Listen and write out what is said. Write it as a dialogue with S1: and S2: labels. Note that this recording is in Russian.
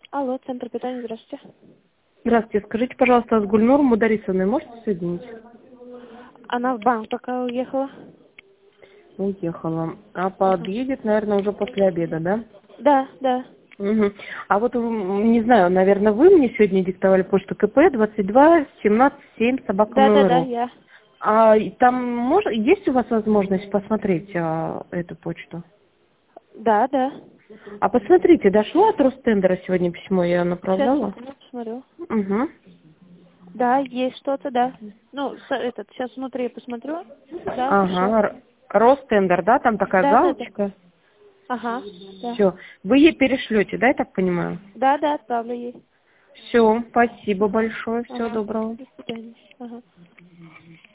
S1: Алло, центр питания, здравствуйте.
S2: Здравствуйте. Скажите, пожалуйста, с Гульнуром Мударисовной можете соединить?
S1: Она в банк пока уехала.
S2: Уехала. А
S1: Ага.
S2: подъедет, наверное, уже после обеда, да?
S1: Да, да.
S2: Угу. А вот, не знаю, наверное, вы мне сегодня диктовали почту КП 22 17 7 собака
S1: Да,
S2: Mail.ru.
S1: я.
S2: А и там есть у вас возможность посмотреть эту почту?
S1: Да.
S2: А посмотрите, дошло от Ростендера сегодня письмо, я
S1: Сейчас,
S2: направляла?
S1: секунду, посмотрю.
S2: Угу.
S1: Да, есть что-то, да. Ну, сейчас внутри посмотрю. Да, пришло.
S2: Ага, Ростендер, да, там такая
S1: Да.
S2: галочка.
S1: Ага, да.
S2: Все. Вы ей перешлете, да, я так понимаю?
S1: Да, отправлю ей.
S2: Все, спасибо большое, всего
S1: Ага.
S2: доброго.
S1: До свидания. Ага.